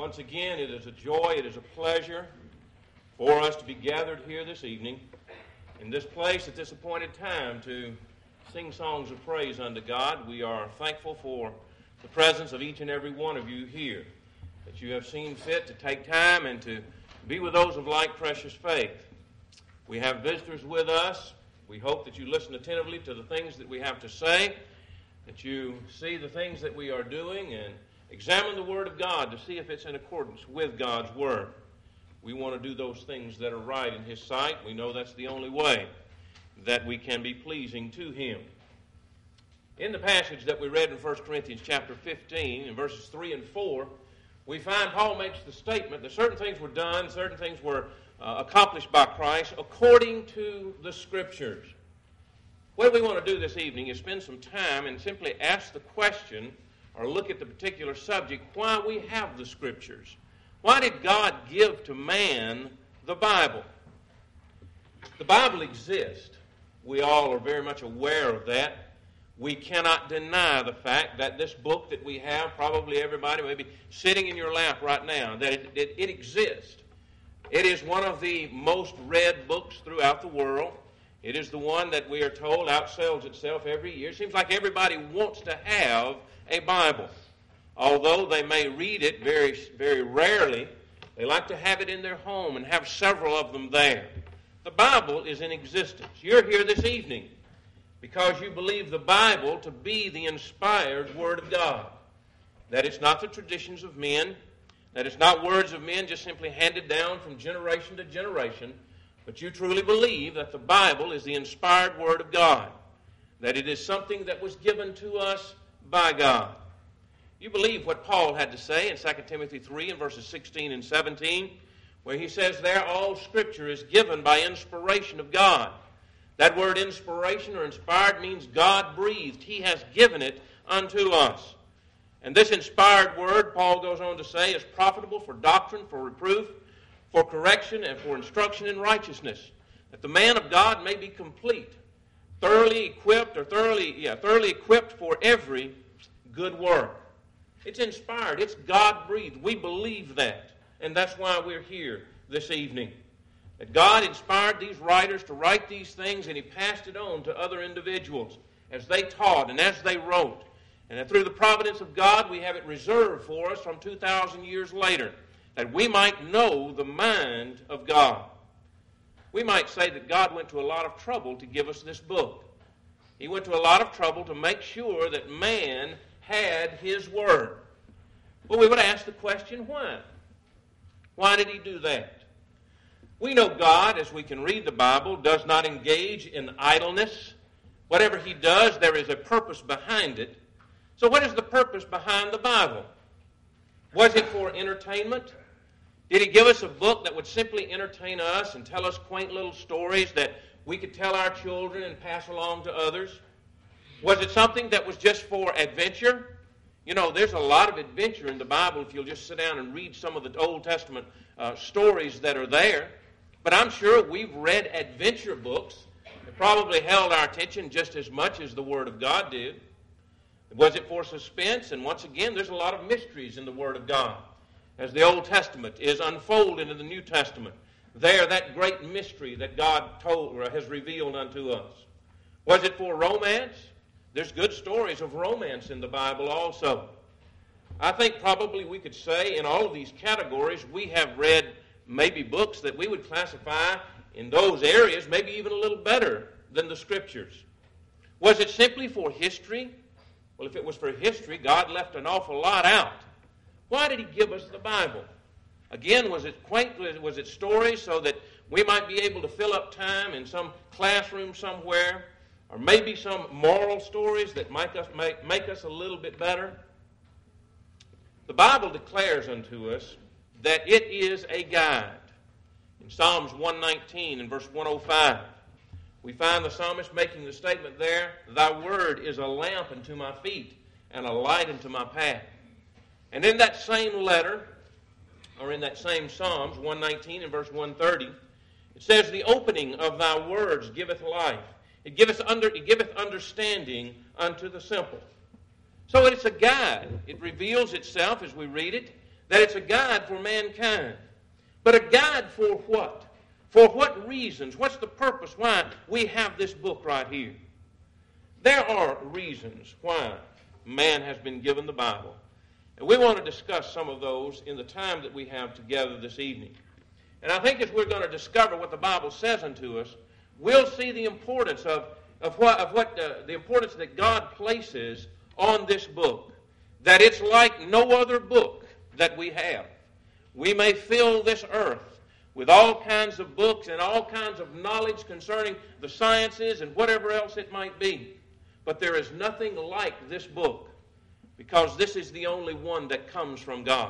Once again, it is a joy, it is a pleasure for us to be gathered here this evening in this place at this appointed time to sing songs of praise unto God. We are thankful for the presence of each and every one of you here, that you have seen fit to take time and to be with those of like precious faith. We have visitors with us. We hope that you listen attentively to the things that we have to say, that you see the things that we are doing, and examine the Word of God to see if it's in accordance with God's Word. We want to do those things that are right in His sight. We know that's the only way that we can be pleasing to Him. In the passage that we read in 1 Corinthians chapter 15, in verses 3 and 4, we find Paul makes the statement that certain things were done, certain things were accomplished by Christ according to the Scriptures. What we want to do this evening is spend some time and simply ask the question, or look at the particular subject, why we have the Scriptures. Why did God give to man the Bible? The Bible exists. We all are very much aware of that. We cannot deny the fact that this book that we have, probably everybody may be sitting in your lap right now, that it exists. It is one of the most read books throughout the world. It is the one that we are told outsells itself every year. It seems like everybody wants to have a Bible. Although they may read it very, very rarely, they like to have it in their home and have several of them there. The Bible is in existence. You're here this evening because you believe the Bible to be the inspired Word of God. That it's not the traditions of men, that it's not words of men just simply handed down from generation to generation, but you truly believe that the Bible is the inspired Word of God, that it is something that was given to us by God. You believe what Paul had to say in 2 Timothy 3 and verses 16 and 17, where he says there, all Scripture is given by inspiration of God. That word inspiration or inspired means God breathed. He has given it unto us. And this inspired word, Paul goes on to say, is profitable for doctrine, for reproof, for correction, and for instruction in righteousness, that the man of God may be complete, thoroughly equipped for every good work. It's inspired. It's God-breathed. We believe that. And that's why we're here this evening. That God inspired these writers to write these things, and He passed it on to other individuals as they taught and as they wrote. And that through the providence of God, we have it reserved for us from 2,000 years later, that we might know the mind of God. We might say that God went to a lot of trouble to give us this book. He went to a lot of trouble to make sure that man had His Word. Well, we would ask the question, why? Why did He do that? We know God, as we can read the Bible, does not engage in idleness. Whatever He does, there is a purpose behind it. So what is the purpose behind the Bible? Was it for entertainment? Did He give us a book that would simply entertain us and tell us quaint little stories that we could tell our children and pass along to others? Was it something that was just for adventure? You know, there's a lot of adventure in the Bible if you'll just sit down and read some of the Old Testament stories that are there. But I'm sure we've read adventure books that probably held our attention just as much as the Word of God did. Was it for suspense? And once again, there's a lot of mysteries in the Word of God. As the Old Testament is unfolded into the New Testament, there, that great mystery that God has revealed unto us. Was it for romance? There's good stories of romance in the Bible also. I think probably we could say in all of these categories we have read maybe books that we would classify in those areas maybe even a little better than the Scriptures. Was it simply for history? Well, if it was for history, God left an awful lot out. Why did He give us the Bible? Again, was it quaint? Was it stories so that we might be able to fill up time in some classroom somewhere? Or maybe some moral stories that make us a little bit better? The Bible declares unto us that it is a guide. In Psalms 119 and verse 105, we find the psalmist making the statement there, Thy word is a lamp unto my feet and a light unto my path. And in that same letter, or in that same Psalms 119 and verse 130, it says, The opening of thy words giveth life. It giveth understanding unto the simple. So it's a guide. It reveals itself as we read it. that it's a guide for mankind. But a guide for what? For what reasons? What's the purpose why we have this book right here? There are reasons why man has been given the Bible. And we want to discuss some of those in the time that we have together this evening. And I think as we're going to discover what the Bible says unto us, we'll see the importance the importance that God places on this book. That it's like no other book that we have. We may fill this earth with all kinds of books and all kinds of knowledge concerning the sciences and whatever else it might be. But there is nothing like this book, because this is the only one that comes from God.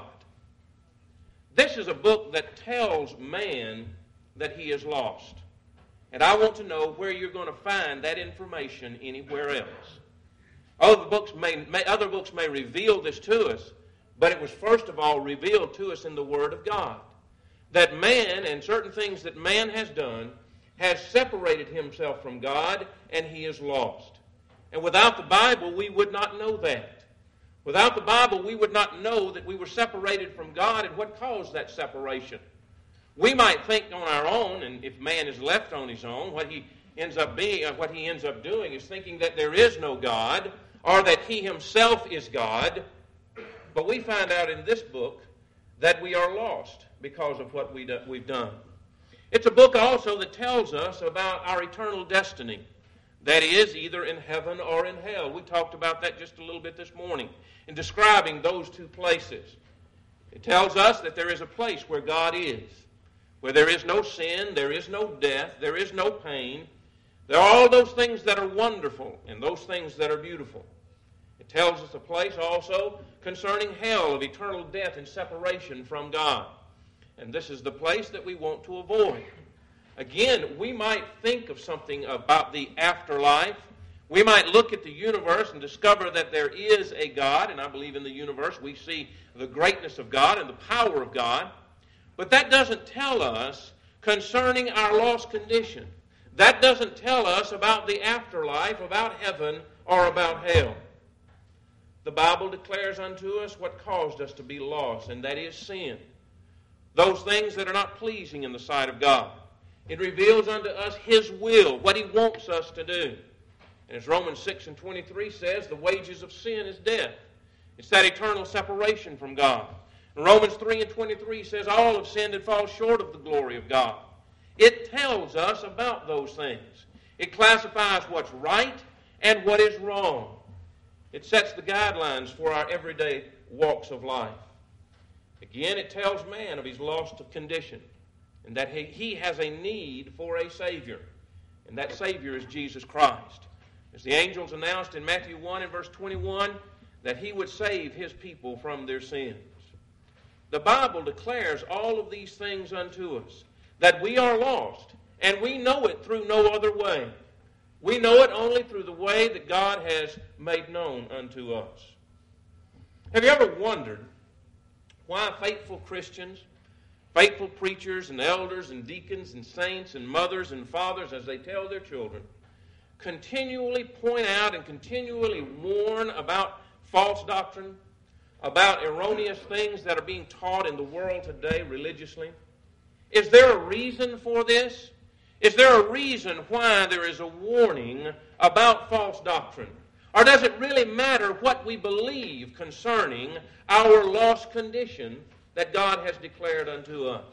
This is a book that tells man that he is lost. And I want to know where you're going to find that information anywhere else. Other books may reveal this to us, but it was first of all revealed to us in the Word of God. That man and certain things that man has done has separated himself from God, and he is lost. And without the Bible, we would not know that. Without the Bible, we would not know that we were separated from God and what caused that separation. We might think on our own, and if man is left on his own, what he ends up doing is thinking that there is no God, or that he himself is God. But we find out in this book that we are lost because of what we've done. It's a book also that tells us about our eternal destiny. That is, either in heaven or in hell. We talked about that just a little bit this morning in describing those two places. It tells us that there is a place where God is, where there is no sin, there is no death, there is no pain. There are all those things that are wonderful and those things that are beautiful. It tells us a place also concerning hell of eternal death and separation from God. And this is the place that we want to avoid. Again, we might think of something about the afterlife. We might look at the universe and discover that there is a God, and I believe in the universe we see the greatness of God and the power of God. But that doesn't tell us concerning our lost condition. That doesn't tell us about the afterlife, about heaven, or about hell. The Bible declares unto us what caused us to be lost, and that is sin. Those things that are not pleasing in the sight of God. It reveals unto us His will, what He wants us to do. And as Romans 6:23 says, the wages of sin is death. It's that eternal separation from God. And Romans 3:23 says, all have sinned and fall short of the glory of God. It tells us about those things. It classifies what's right and what is wrong. It sets the guidelines for our everyday walks of life. Again, it tells man of his lost condition, and that he has a need for a Savior. And that Savior is Jesus Christ. As the angels announced in Matthew 1 and verse 21, that He would save His people from their sins. The Bible declares all of these things unto us, that we are lost, and we know it through no other way. We know it only through the way that God has made known unto us. Have you ever wondered why faithful Christians, faithful preachers and elders and deacons and saints and mothers and fathers, as they tell their children, continually point out and continually warn about false doctrine, about erroneous things that are being taught in the world today religiously? Is there a reason for this? Is there a reason why there is a warning about false doctrine? Or does it really matter what we believe concerning our lost condition that God has declared unto us?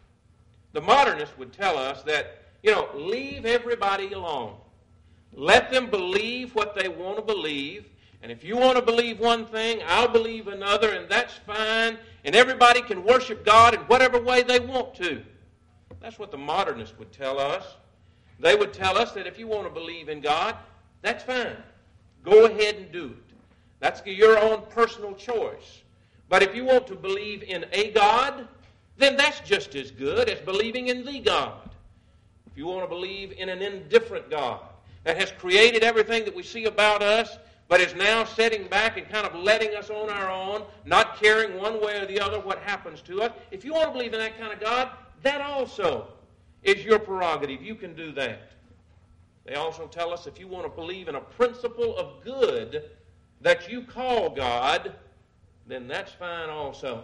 The modernist would tell us that, leave everybody alone. Let them believe what they want to believe. And if you want to believe one thing, I'll believe another, and that's fine. And everybody can worship God in whatever way they want to. That's what the modernist would tell us. They would tell us that if you want to believe in God, that's fine. Go ahead and do it. That's your own personal choice. But if you want to believe in a God, then that's just as good as believing in the God. If you want to believe in an indifferent God that has created everything that we see about us, but is now sitting back and kind of letting us on our own, not caring one way or the other what happens to us, if you want to believe in that kind of God, that also is your prerogative. You can do that. They also tell us if you want to believe in a principle of good that you call God, then that's fine also.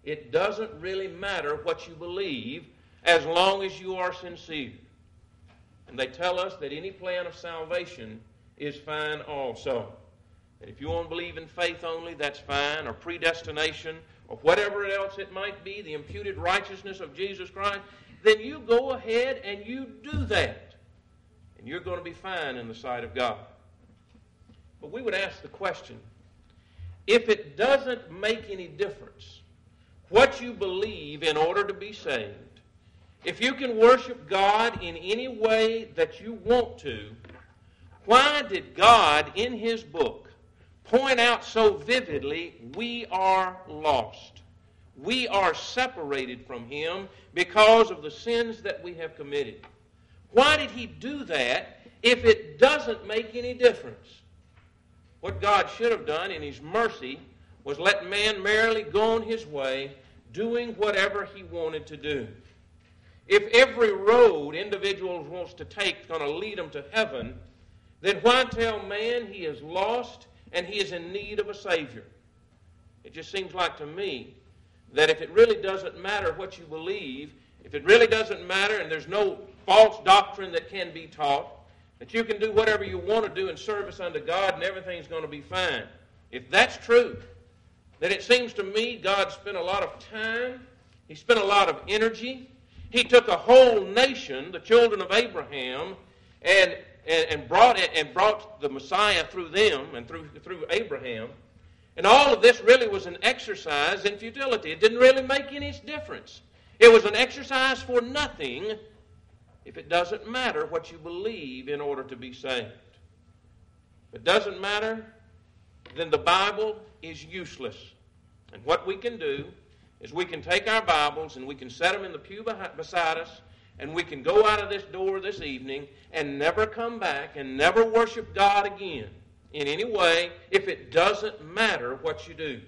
it doesn't really matter what you believe as long as you are sincere. And they tell us that any plan of salvation is fine also. And if you want to believe in faith only, that's fine, or predestination, or whatever else it might be, the imputed righteousness of Jesus Christ, then you go ahead and you do that. And you're going to be fine in the sight of God. But we would ask the question, if it doesn't make any difference what you believe in order to be saved, if you can worship God in any way that you want to, why did God in His book point out so vividly we are lost? We are separated from Him because of the sins that we have committed. Why did He do that if it doesn't make any difference? What God should have done in His mercy was let man merrily go on his way, doing whatever he wanted to do. If every road individual wants to take is going to lead them to heaven, then why tell man he is lost and he is in need of a Savior? It just seems like to me that if it really doesn't matter what you believe, if it really doesn't matter and there's no false doctrine that can be taught, that you can do whatever you want to do in service unto God and everything's going to be fine. If that's true, then it seems to me God spent a lot of time, He spent a lot of energy. He took a whole nation, the children of Abraham, and brought the Messiah through them and through Abraham. And all of this really was an exercise in futility. It didn't really make any difference. It was an exercise for nothing if it doesn't matter what you believe in order to be saved. If it doesn't matter, then the Bible is useless. And what we can do is we can take our Bibles and we can set them in the pew beside us, and we can go out of this door this evening and never come back and never worship God again in any way if it doesn't matter what you do.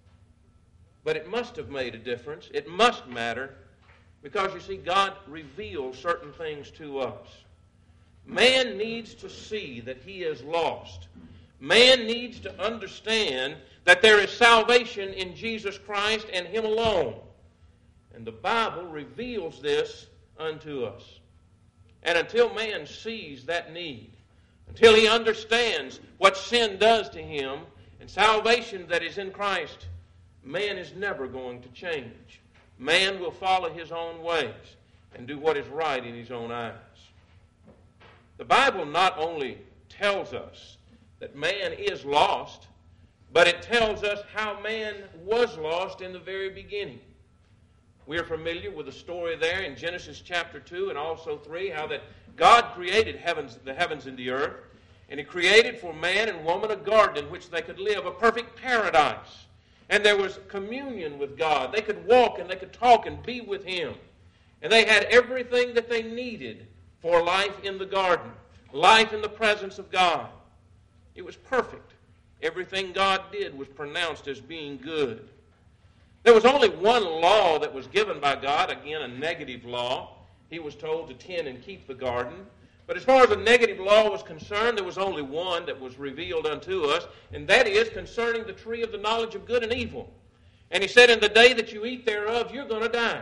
But it must have made a difference. It must matter, because you see, God reveals certain things to us. Man needs to see that he is lost. Man needs to understand that there is salvation in Jesus Christ and Him alone. And the Bible reveals this unto us. And until man sees that need, until he understands what sin does to him and salvation that is in Christ, man is never going to change. Man will follow his own ways and do what is right in his own eyes. The Bible not only tells us that man is lost, but it tells us how man was lost in the very beginning. We are familiar with the story there in Genesis chapter 2 and also 3, how that God created the heavens and the earth, and He created for man and woman a garden in which they could live, a perfect paradise. And there was communion with God. They could walk and they could talk and be with Him. And they had everything that they needed for life in the garden, life in the presence of God. It was perfect. Everything God did was pronounced as being good. There was only one law that was given by God, again, a negative law. He was told to tend and keep the garden. But as far as a negative law was concerned, there was only one that was revealed unto us, and that is concerning the tree of the knowledge of good and evil. And He said, in the day that you eat thereof, you're going to die.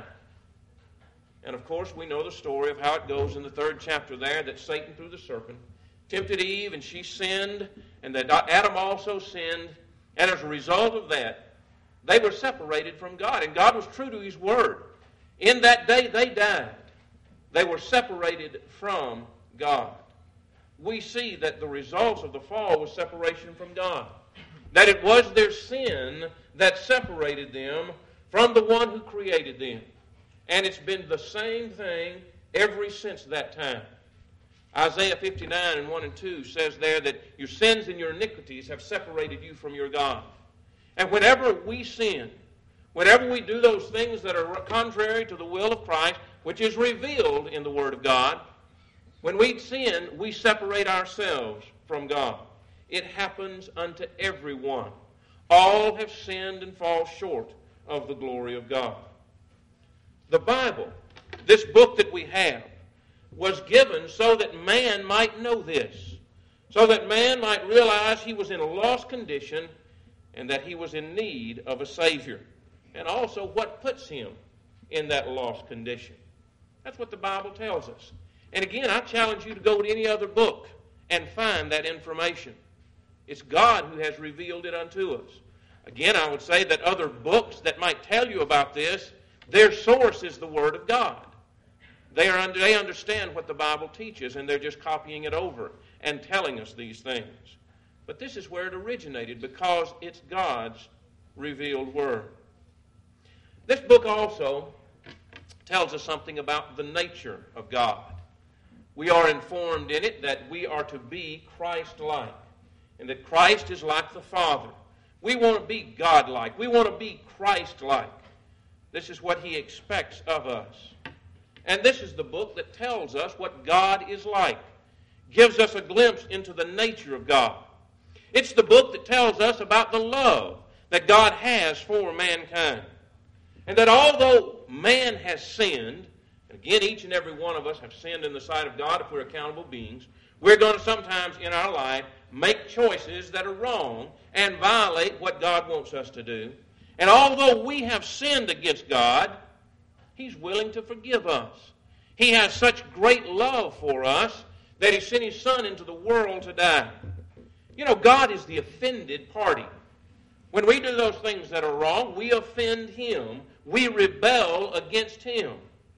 And of course, we know the story of how it goes in the 3rd chapter there, that Satan through the serpent tempted Eve, and she sinned, and that Adam also sinned. And as a result of that, they were separated from God, and God was true to His word. In that day, they died. They were separated from God. We see that the results of the fall was separation from God. That it was their sin that separated them from the one who created them. And it's been the same thing ever since that time. Isaiah 59 and 1 and 2 says there that your sins and your iniquities have separated you from your God. And whenever we sin, whenever we do those things that are contrary to the will of Christ, which is revealed in the Word of God, when we sin, we separate ourselves from God. It happens unto everyone. All have sinned and fall short of the glory of God. The Bible, this book that we have, was given so that man might know this, so that man might realize he was in a lost condition and that he was in need of a Savior. and also what puts him in that lost condition. That's what the Bible tells us. And again, I challenge you to go to any other book and find that information. It's God who has revealed it unto us. Again, I would say that other books that might tell you about this, their source is the Word of God. They understand what the Bible teaches, and they're just copying it over and telling us these things. But this is where it originated, because it's God's revealed Word. This book also tells us something about the nature of God. We are informed in it that we are to be Christ-like, and that Christ is like the Father. We want to be God-like. We want to be Christ-like. This is what he expects of us. And this is the book that tells us what God is like, gives us a glimpse into the nature of God. It's the book that tells us about the love that God has for mankind. And that although man has sinned, again, each and every one of us have sinned in the sight of God if we're accountable beings, we're going to sometimes in our life make choices that are wrong and violate what God wants us to do. And although we have sinned against God, he's willing to forgive us. He has such great love for us that he sent his Son into the world to die. You know, God is the offended party. When we do those things that are wrong, we offend him. We rebel against him.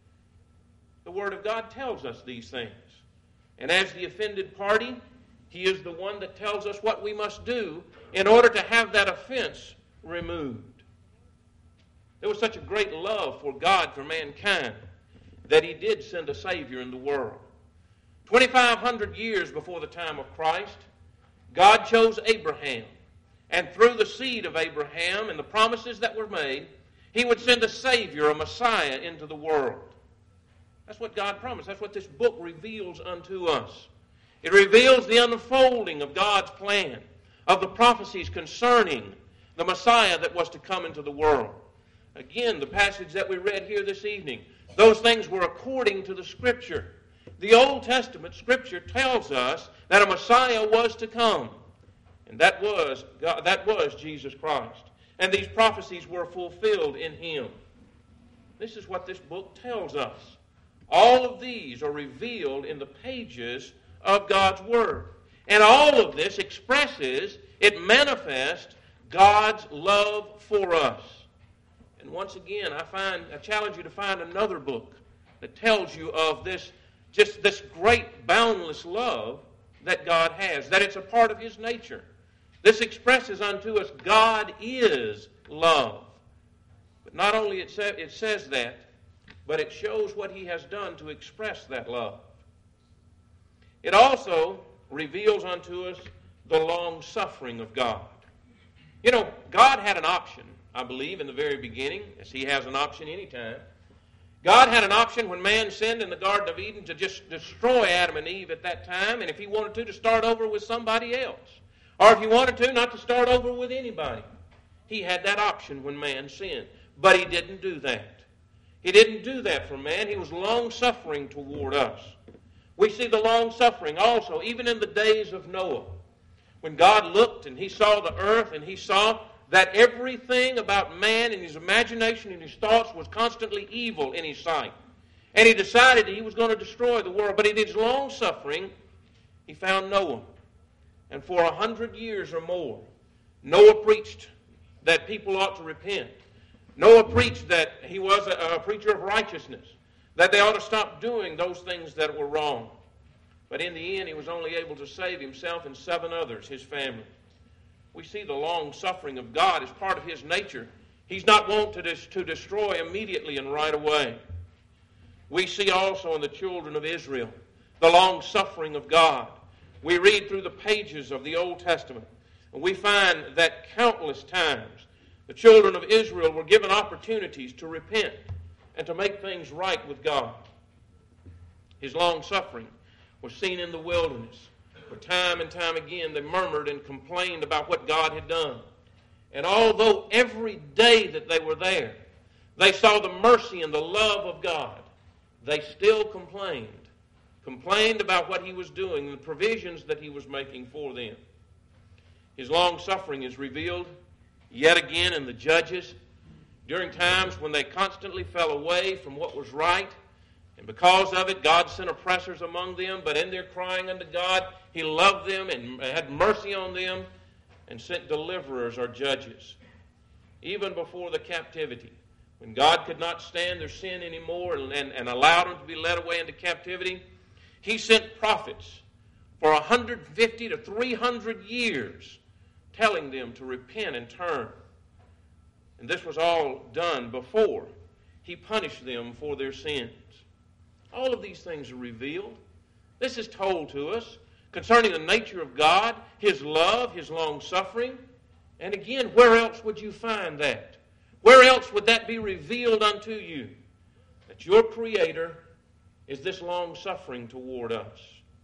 The Word of God tells us these things. And as the offended party, he is the one that tells us what we must do in order to have that offense removed. There was such a great love for God, for mankind, that he did send a Savior in the world. 2,500 years before the time of Christ, God chose Abraham. And through the seed of Abraham and the promises that were made, he would send a Savior, a Messiah, into the world. That's what God promised. That's what this book reveals unto us. It reveals the unfolding of God's plan, of the prophecies concerning the Messiah that was to come into the world. Again, the passage that we read here this evening, those things were according to the Scripture. The Old Testament Scripture tells us that a Messiah was to come, and that was Jesus Christ. And these prophecies were fulfilled in him. This is what this book tells us. All of these are revealed in the pages of God's Word. And all of this expresses, it manifests God's love for us. And once again, I challenge you to find another book that tells you of this great boundless love that God has, that it's a part of his nature. This expresses unto us God is love. But not only it says that, but it shows what he has done to express that love. It also reveals unto us the long-suffering of God. You know, God had an option, I believe, in the very beginning, as he has an option anytime. God had an option when man sinned in the Garden of Eden to just destroy Adam and Eve at that time, and if he wanted to start over with somebody else. Or if he wanted to, not to start over with anybody. He had that option when man sinned. But he didn't do that. He didn't do that for man. He was long-suffering toward us. We see the long-suffering also, even in the days of Noah. When God looked and he saw the earth and he saw that everything about man and his imagination and his thoughts was constantly evil in his sight. And he decided that he was going to destroy the world. But in his long-suffering, he found Noah. And for 100 years or more, Noah preached that people ought to repent. Noah preached that he was a preacher of righteousness, that they ought to stop doing those things that were wrong. But in the end, he was only able to save himself and 7 others, his family. We see the long suffering of God as part of his nature. He's not wont to destroy immediately and right away. We see also in the children of Israel the long suffering of God. We read through the pages of the Old Testament, and we find that countless times the children of Israel were given opportunities to repent and to make things right with God. His long suffering was seen in the wilderness, where time and time again they murmured and complained about what God had done. And although every day that they were there, they saw the mercy and the love of God, they still complained about what he was doing and the provisions that he was making for them. His long suffering is revealed yet again in the Judges. during times when they constantly fell away from what was right. And because of it, God sent oppressors among them. But in their crying unto God, He loved them and had mercy on them and sent deliverers or judges. Even before the captivity, when God could not stand their sin anymore and allowed them to be led away into captivity, He sent prophets for 150 to 300 years telling them to repent and turn. And this was all done before He punished them for their sins. All of these things are revealed. This is told to us concerning the nature of God, His love, His long-suffering. And again, where else would you find that? Where else would that be revealed unto you? That your Creator is this long-suffering toward us.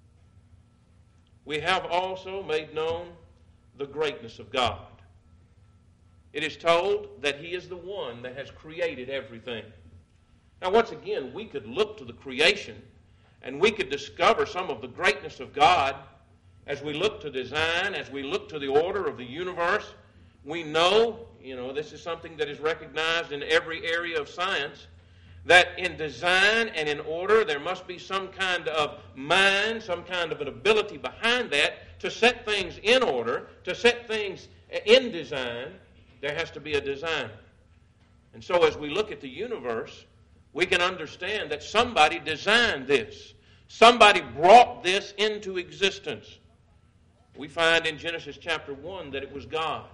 We have also made known the greatness of God. It is told that He is the one that has created everything. Now, once again, we could look to the creation and we could discover some of the greatness of God as we look to design, as we look to the order of the universe. We know, this is something that is recognized in every area of science, that in design and in order there must be some kind of mind, some kind of an ability behind that to set things in order, to set things in design. There has to be a design. And so as we look at the universe, we can understand that somebody designed this. Somebody brought this into existence. We find in Genesis chapter 1 that it was God.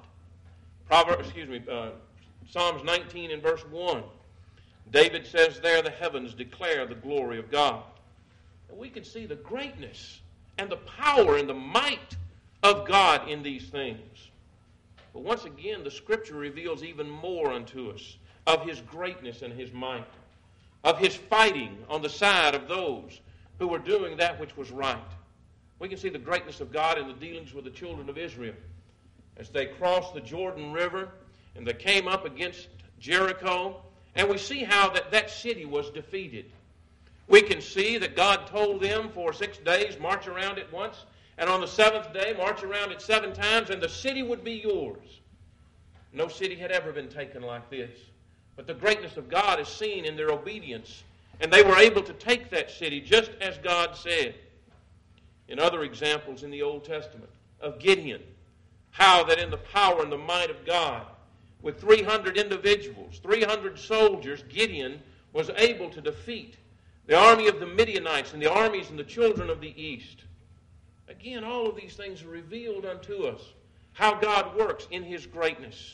Psalms 19 and verse 1. David says there, the heavens declare the glory of God. And we can see the greatness and the power and the might of God in these things. But once again, the Scripture reveals even more unto us of His greatness and His might, of His fighting on the side of those who were doing that which was right. We can see the greatness of God in the dealings with the children of Israel. As they crossed the Jordan River and they came up against Jericho, and we see how that city was defeated. We can see that God told them for 6 days, march around it once, and on the 7th day, march around it 7 times, and the city would be yours. No city had ever been taken like this. But the greatness of God is seen in their obedience, and they were able to take that city just as God said. In other examples in the Old Testament of Gideon, how that in the power and the might of God, with 300 individuals, 300 soldiers, Gideon was able to defeat the army of the Midianites and the armies and the children of the east. Again, all of these things are revealed unto us, how God works in His greatness.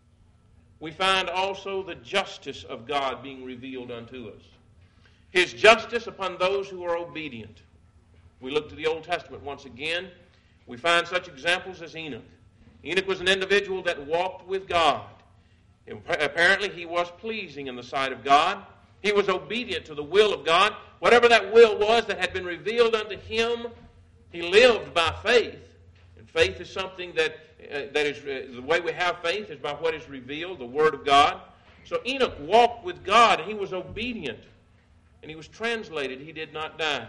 We find also the justice of God being revealed unto us. His justice upon those who are obedient. We look to the Old Testament once again. We find such examples as Enoch. Enoch was an individual that walked with God. Apparently, he was pleasing in the sight of God. He was obedient to the will of God. Whatever that will was that had been revealed unto him, he lived by faith. And faith is something that is the way we have faith is by what is revealed, the Word of God. So Enoch walked with God, and he was obedient. And he was translated. He did not die.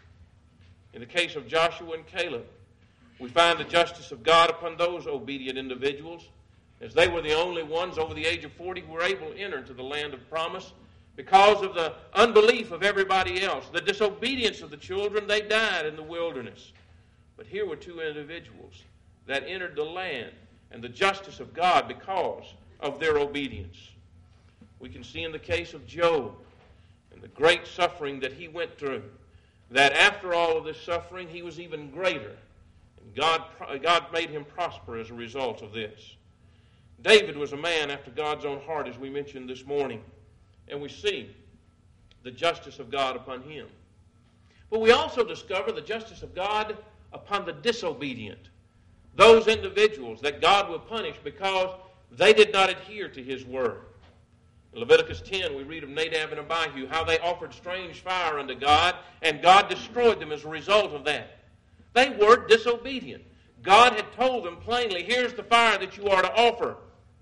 In the case of Joshua and Caleb, we find the justice of God upon those obedient individuals, as they were the only ones over the age of 40 who were able to enter into the land of promise. Because of the unbelief of everybody else, the disobedience of the children, they died in the wilderness. But here were 2 individuals that entered the land and the justice of God because of their obedience. We can see in the case of Job and the great suffering that he went through, that after all of this suffering, he was even greater. And God made him prosper as a result of this. David was a man after God's own heart, as we mentioned this morning. And we see the justice of God upon him. But we also discover the justice of God upon the disobedient. Those individuals that God will punish because they did not adhere to His word. In Leviticus 10, we read of Nadab and Abihu, how they offered strange fire unto God, and God destroyed them as a result of that. They were disobedient. God had told them plainly, here's the fire that you are to offer.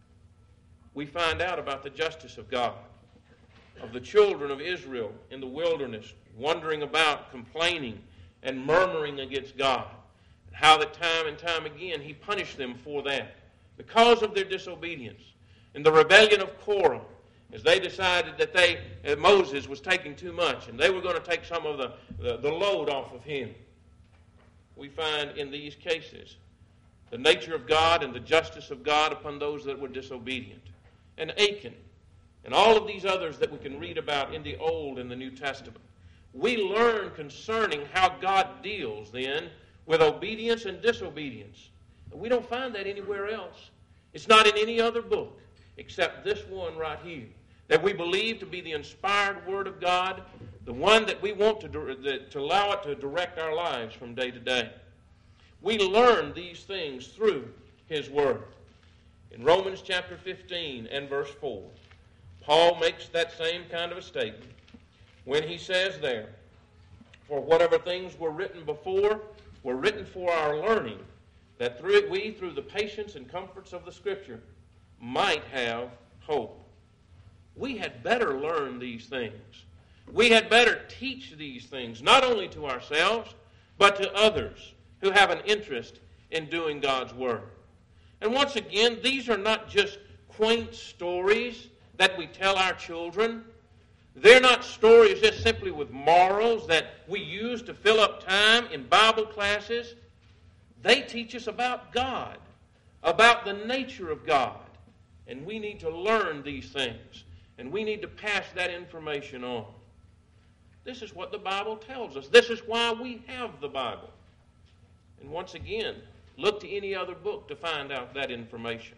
We find out about the justice of God, of the children of Israel in the wilderness, wandering about, complaining, and murmuring against God. And how that time and time again He punished them for that, because of their disobedience. In the rebellion of Korah, as they decided that Moses was taking too much and they were going to take some of the load off of him. We find in these cases the nature of God and the justice of God upon those that were disobedient. And Achan, and all of these others that we can read about in the Old and the New Testament. We learn concerning how God deals then with obedience and disobedience. And we don't find that anywhere else. It's not in any other book except this one right here, that we believe to be the inspired Word of God, the one that we want to allow it to direct our lives from day to day. We learn these things through His Word. In Romans chapter 15 and verse 4, Paul makes that same kind of a statement when he says there, "For whatever things were written before were written for our learning, that through it we, through the patience and comforts of the Scripture, might have hope." We had better learn these things. We had better teach these things, not only to ourselves, but to others who have an interest in doing God's Word. And once again, these are not just quaint stories that we tell our children. They're not stories just simply with morals that we use to fill up time in Bible classes. They teach us about God, about the nature of God. And we need to learn these things. And we need to pass that information on. This is what the Bible tells us. This is why we have the Bible. And once again, look to any other book to find out that information.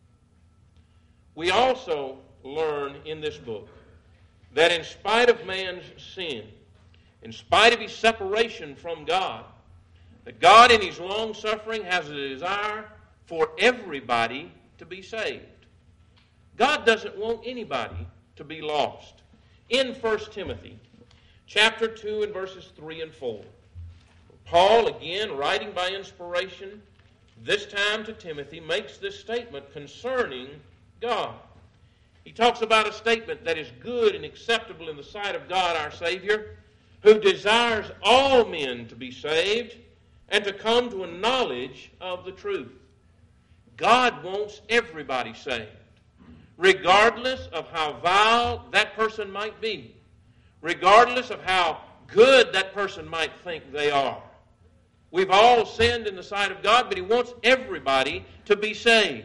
We also learn in this book that in spite of man's sin, in spite of his separation from God, that God in His long-suffering has a desire for everybody to be saved. God doesn't want anybody to be lost. In 1 Timothy chapter 2 and verses 3 and 4, Paul, again, writing by inspiration, this time to Timothy, makes this statement concerning God. He talks about a statement that is good and acceptable in the sight of God our Savior, who desires all men to be saved and to come to a knowledge of the truth. God wants everybody saved, regardless of how vile that person might be, regardless of how good that person might think they are. We've all sinned in the sight of God, but He wants everybody to be saved.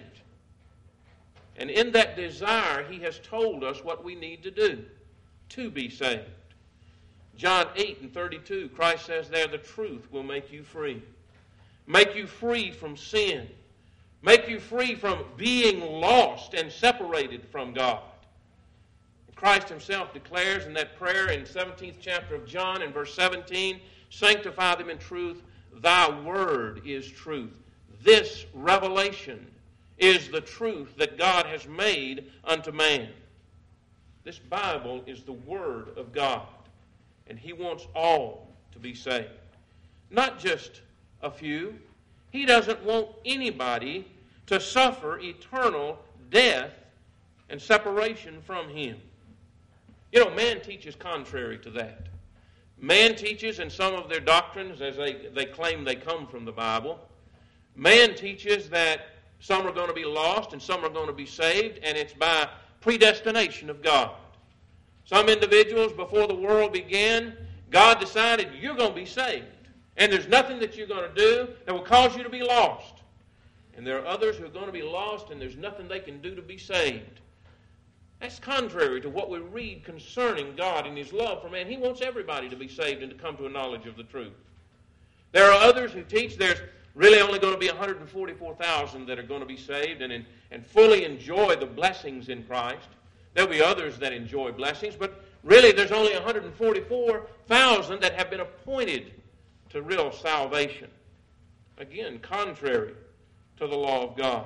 And in that desire, He has told us what we need to do to be saved. John 8 and 32, Christ says there, "The truth will make you free." Make you free from sin. Make you free from being lost and separated from God. Christ Himself declares in that prayer in 17th chapter of John in verse 17, "Sanctify them in truth. Thy word is truth." This revelation is the truth that God has made unto man. This Bible is the Word of God, and He wants all to be saved. Not just a few. He doesn't want anybody to suffer eternal death and separation from Him. You know, man teaches contrary to that. Man teaches in some of their doctrines, as they claim they come from the Bible, man teaches that some are going to be lost and some are going to be saved, and it's by predestination of God. Some individuals, before the world began, God decided you're going to be saved. And there's nothing that you're going to do that will cause you to be lost. And there are others who are going to be lost, and there's nothing they can do to be saved. That's contrary to what we read concerning God and His love for man. He wants everybody to be saved and to come to a knowledge of the truth. There are others who teach there's really only going to be 144,000 that are going to be saved and fully enjoy the blessings in Christ. There'll be others that enjoy blessings, but really there's only 144,000 that have been appointed to real salvation. Again, contrary to the law of God.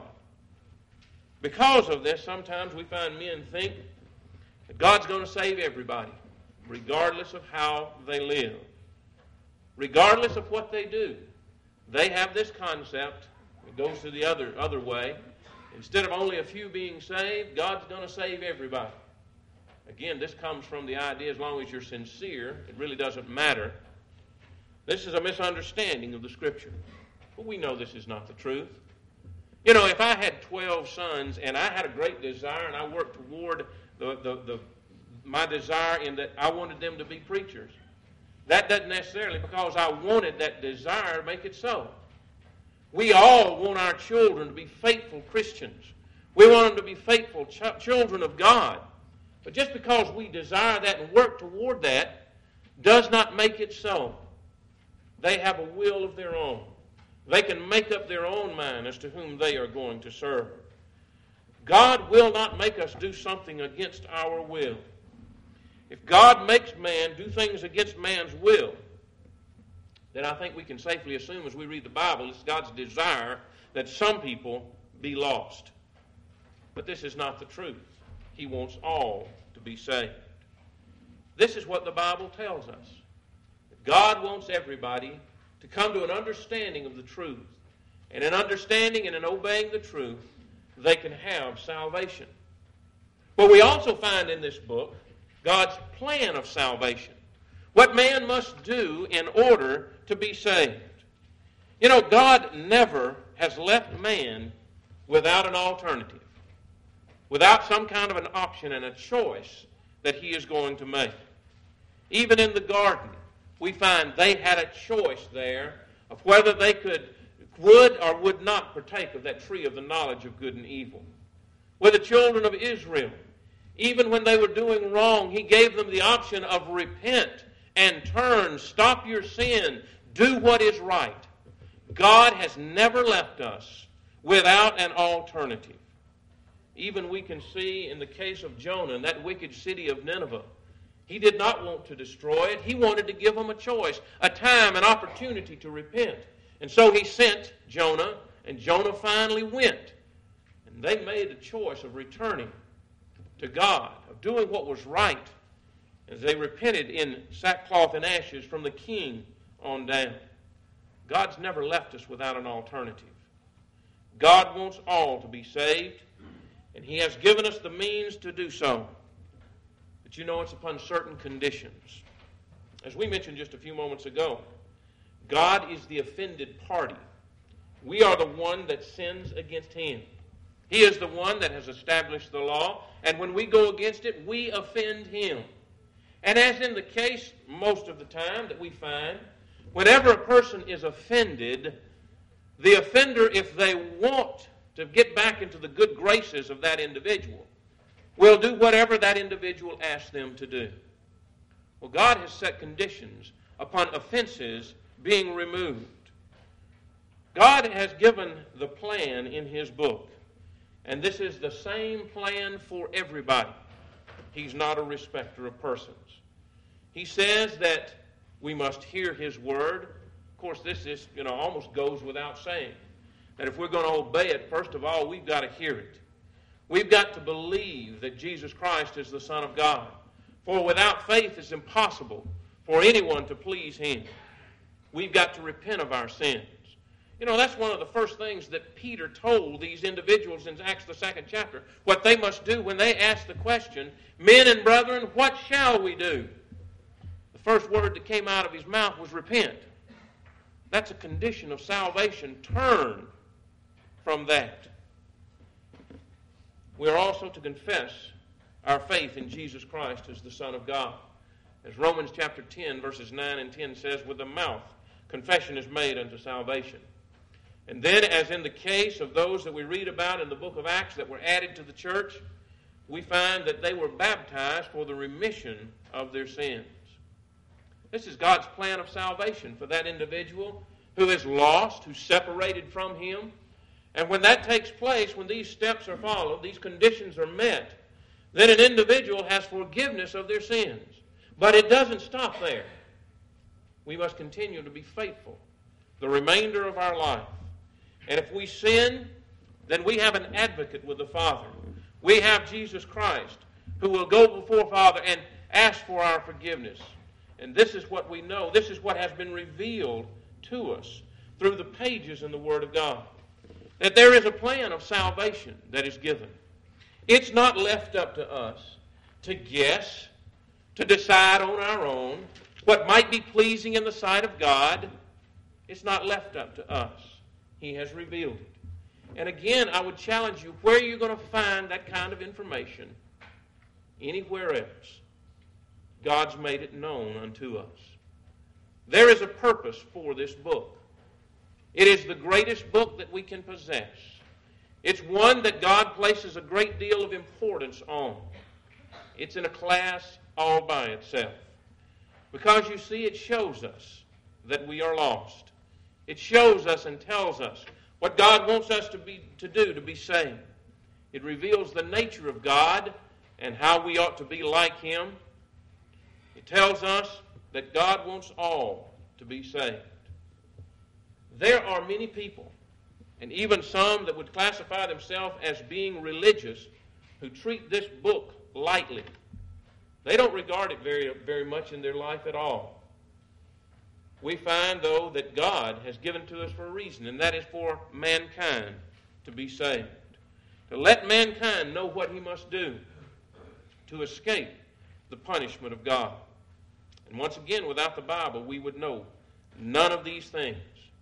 Because of this, sometimes we find men think that God's going to save everybody, regardless of how they live, regardless of what they do. They have this concept. It goes to the other way. Instead of only a few being saved, God's going to save everybody. Again, this comes from the idea as long as you're sincere, it really doesn't matter. This is a misunderstanding of the Scripture. But we know this is not the truth. You know, if I had 12 sons and I had a great desire and I worked toward my desire in that I wanted them to be preachers. That doesn't necessarily, because I wanted that desire, make it so. We all want our children to be faithful Christians. We want them to be faithful children of God. But just because we desire that and work toward that does not make it so. They have a will of their own. They can make up their own mind as to whom they are going to serve. God will not make us do something against our will. If God makes man do things against man's will, then I think we can safely assume as we read the Bible, it's God's desire that some people be lost. But this is not the truth. He wants all to be saved. This is what the Bible tells us. God wants everybody to come to an understanding of the truth. And in understanding and in obeying the truth, they can have salvation. But we also find in this book God's plan of salvation. What man must do in order to be saved. You know, God never has left man without an alternative. Without some kind of an option and a choice that he is going to make. Even in the garden, we find they had a choice there of whether they would or would not partake of that tree of the knowledge of good and evil. With the children of Israel, even when they were doing wrong, he gave them the option of repent and turn, stop your sin, do what is right. God has never left us without an alternative. Even we can see in the case of Jonah in that wicked city of Nineveh, he did not want to destroy it. He wanted to give them a choice, a time, an opportunity to repent. And so he sent Jonah, and Jonah finally went. And they made a choice of returning to God, of doing what was right, as they repented in sackcloth and ashes from the king on down. God's never left us without an alternative. God wants all to be saved, and he has given us the means to do so. But you know it's upon certain conditions. As we mentioned just a few moments ago, God is the offended party. We are the one that sins against him. He is the one that has established the law, and when we go against it, we offend him. And as in the case most of the time that we find, whenever a person is offended, the offender, if they want to get back into the good graces of that individual, will do whatever that individual asks them to do. Well, God has set conditions upon offenses being removed. God has given the plan in his book, and this is the same plan for everybody. He's not a respecter of persons. He says that we must hear his word. Of course, this is, almost goes without saying. That if we're going to obey it, first of all, we've got to hear it. We've got to believe that Jesus Christ is the Son of God. For without faith, it's impossible for anyone to please him. We've got to repent of our sins. That's one of the first things that Peter told these individuals in Acts the 2nd chapter, what they must do when they ask the question, men and brethren, what shall we do? The first word that came out of his mouth was repent. That's a condition of salvation. Turn from that. We are also to confess our faith in Jesus Christ as the Son of God. As Romans chapter 10, verses 9 and 10 says, with the mouth, confession is made unto salvation. And then, as in the case of those that we read about in the book of Acts that were added to the church, we find that they were baptized for the remission of their sins. This is God's plan of salvation for that individual who is lost, who's separated from him. And when that takes place, when these steps are followed, these conditions are met, then an individual has forgiveness of their sins. But it doesn't stop there. We must continue to be faithful the remainder of our life. And if we sin, then we have an advocate with the Father. We have Jesus Christ who will go before Father and ask for our forgiveness. And this is what we know. This is what has been revealed to us through the pages in the Word of God. That there is a plan of salvation that is given. It's not left up to us to guess, to decide on our own what might be pleasing in the sight of God. It's not left up to us. He has revealed it. And again, I would challenge you, where are you going to find that kind of information? anywhere else, God's made it known unto us. There is a purpose for this book. It is the greatest book that we can possess. It's one that God places a great deal of importance on. It's in a class all by itself. Because you see, it shows us that we are lost. It shows us and tells us what God wants us to do to be saved. It reveals the nature of God and how we ought to be like Him. It tells us that God wants all to be saved. There are many people, and even some that would classify themselves as being religious, who treat this book lightly. They don't regard it very, very much in their life at all. We find, though, that God has given to us for a reason, and that is for mankind to be saved. To let mankind know what he must do to escape the punishment of God. And once again, without the Bible, we would know none of these things.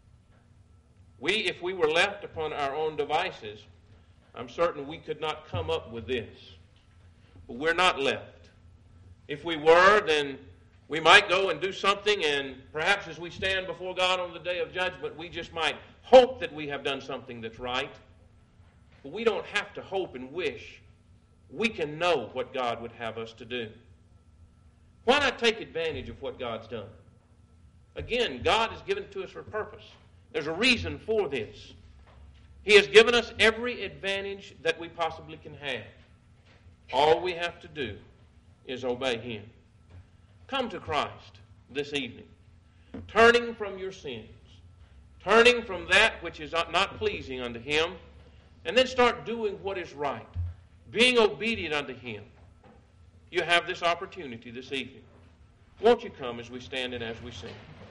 If we were left upon our own devices, I'm certain we could not come up with this. But we're not left. If we were, then we might go and do something, and perhaps as we stand before God on the day of judgment, we just might hope that we have done something that's right. But we don't have to hope and wish. We can know what God would have us to do. Why not take advantage of what God's done? Again, God has given it to us for a purpose. There's a reason for this. He has given us every advantage that we possibly can have. All we have to do is obey Him. Come to Christ this evening, turning from your sins, turning from that which is not pleasing unto Him, and then start doing what is right, being obedient unto Him. You have this opportunity this evening. Won't you come as we stand and as we sing?